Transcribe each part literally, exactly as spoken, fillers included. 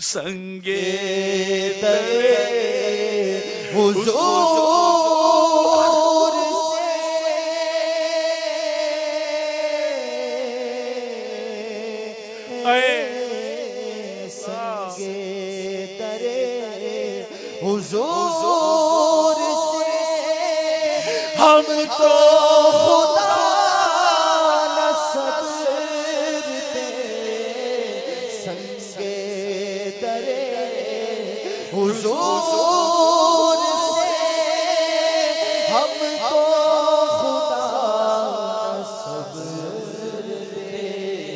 سنگے در حضور حضور سے ہم تو خدا نہ صبرتے سنگے در حضور سے ہم تو خدا نہ صبرتے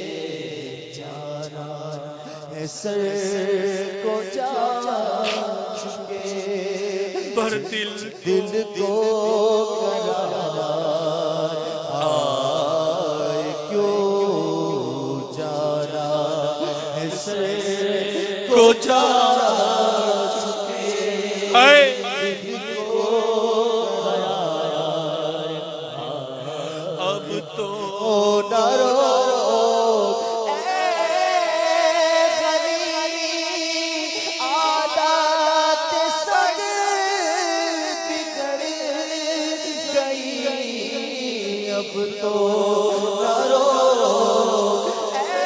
جانا ہے سر کو جانا پر دل دل کو قرار آئے کیوں جانا ہے سر کو جانا چکے دل کو قرار اب تو نہ رو اب تو نہ رو اے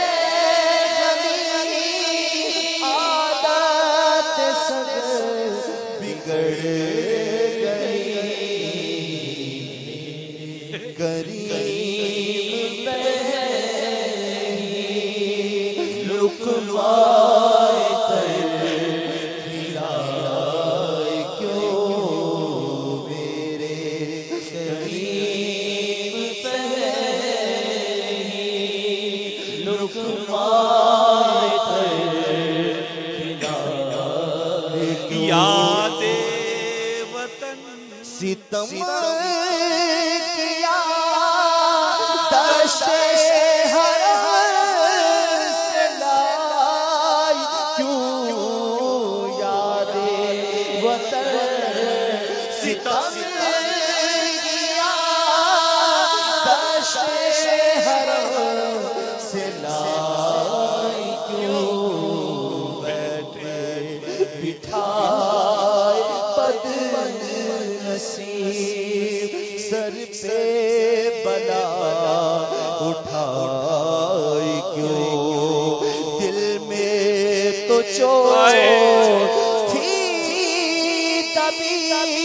خلیل عادت سب بگڑ گئی کریم بہن لقمائے تر کھلائے کیوں میرے کریم یاد وطن ستم کیا دشت حرم سے لائی کیوں یاد وطن ستم کیا دشت حرم سے لائی کیوں بیٹھے بٹھائے بد نصیب سر پہ بلا اٹھائی کیوں دل میں تو چوٹ تھی تبھی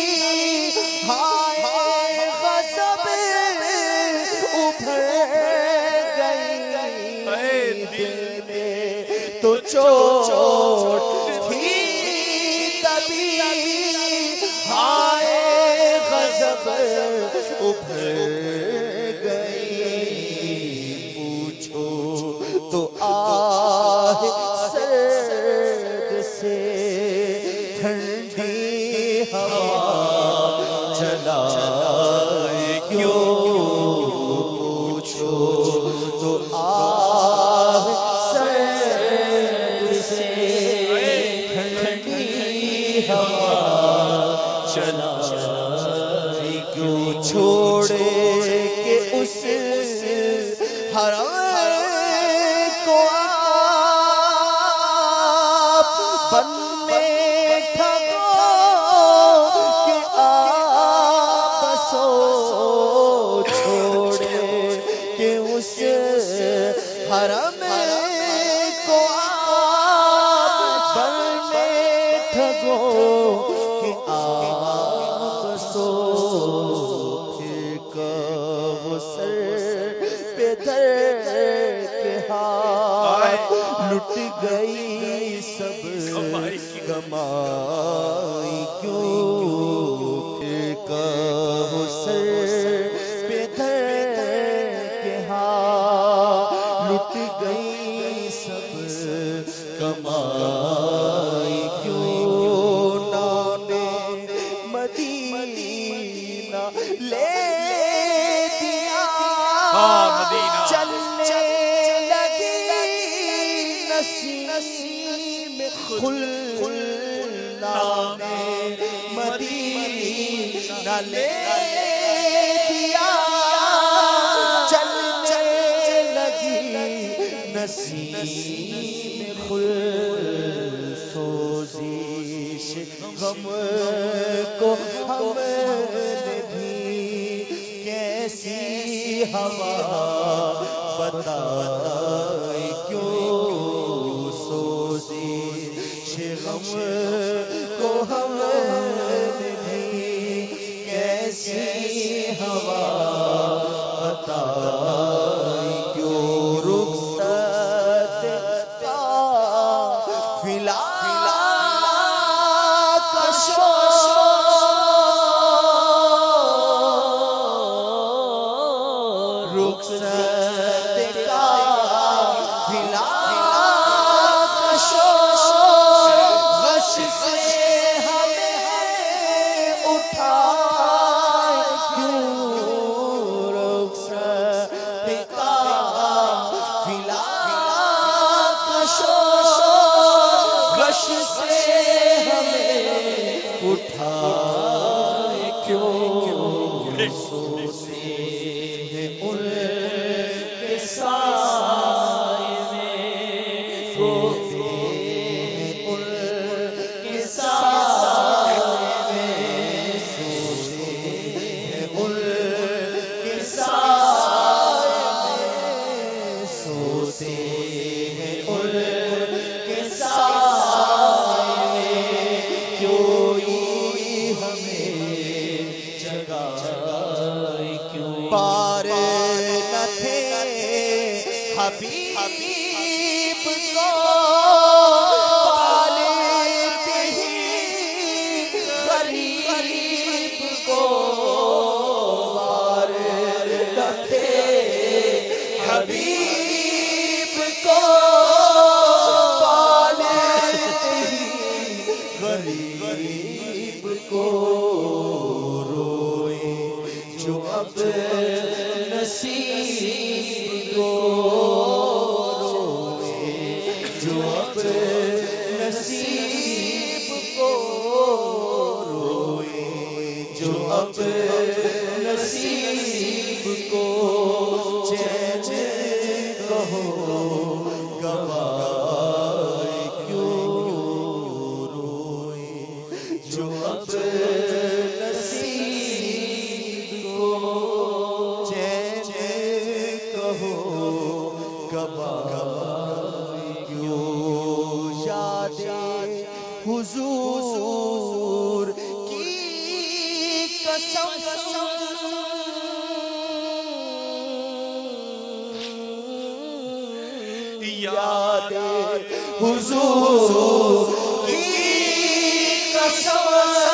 ہائے غضب ابھر گئی دل میں تو چوٹ تھی تبھی ہائے غضب ابھر گئی پوچھو تو آہ سرد سے ٹھنڈی ہوا چلائے کیوں پوچھو تو آہ سرد سے ٹھنڈی ہوا چلائے کیوں چھوڑے کہ اس حرم کو آپ بن میں ٹھگو کہ آپ سو چھوڑے کہ اس حرم کو آپ بن میں ٹھگو کہ آپ سو پھر کب سر پہ دھر کے ہاتھ لٹ گئی سب کمائی کیوں پھر کب سر پہ دھر کے ہاتھ لٹ گئی سب کمائی کیوں نام مدینہ لے دیا چلنے لگی نسیم خلنا مدینہ لے دیا چلنے لگی نسیم خلنا غم کو ہم نے بھی کیسی ہوا بتائے کیوں سوزے غم کو ہم نے بھی کیسی ہوا بتائے کیوں رخصت کا فلا حبیب کو پالتے ہی غریب کو بار رکھتے حبیب کو پالتے ہی غریب کو روئے جو اب نصیب کو جو اب نصیب کو روئے جو اب نصیب کو چین کہو گوائے کیوں روئے جو اب نصیب کو چین کہو گوائے حضور کی قسم یاد حضور کی قسم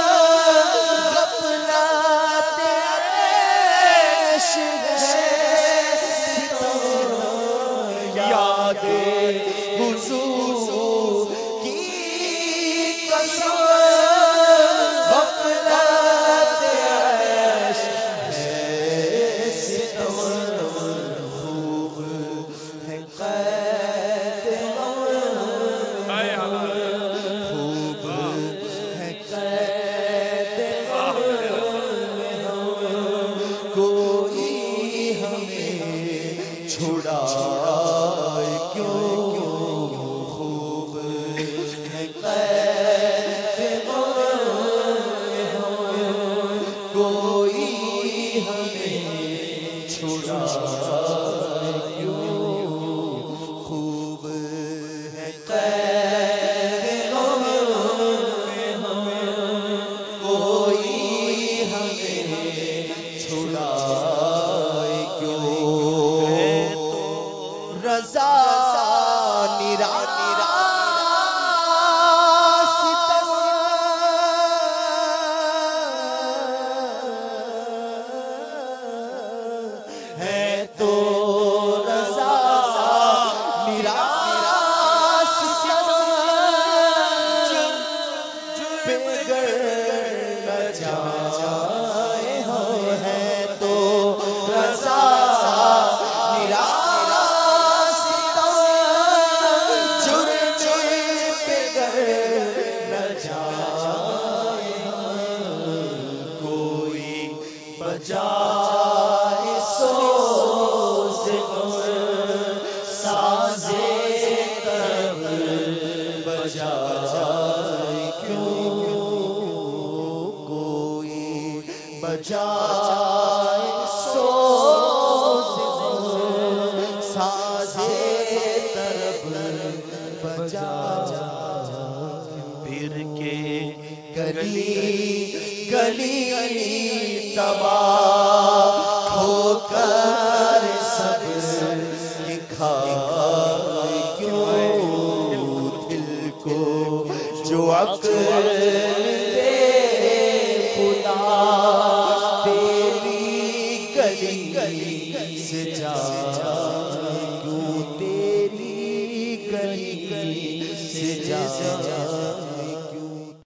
غفلت عیش ہے یاد حضور بجائے سوز سازے تب بجائے کیوں بجائے سوز سازے طرب بجا پھر کے گلی گلی تباہ ہو کر سب دکھا کیوں دل کو جو عقل دے خدا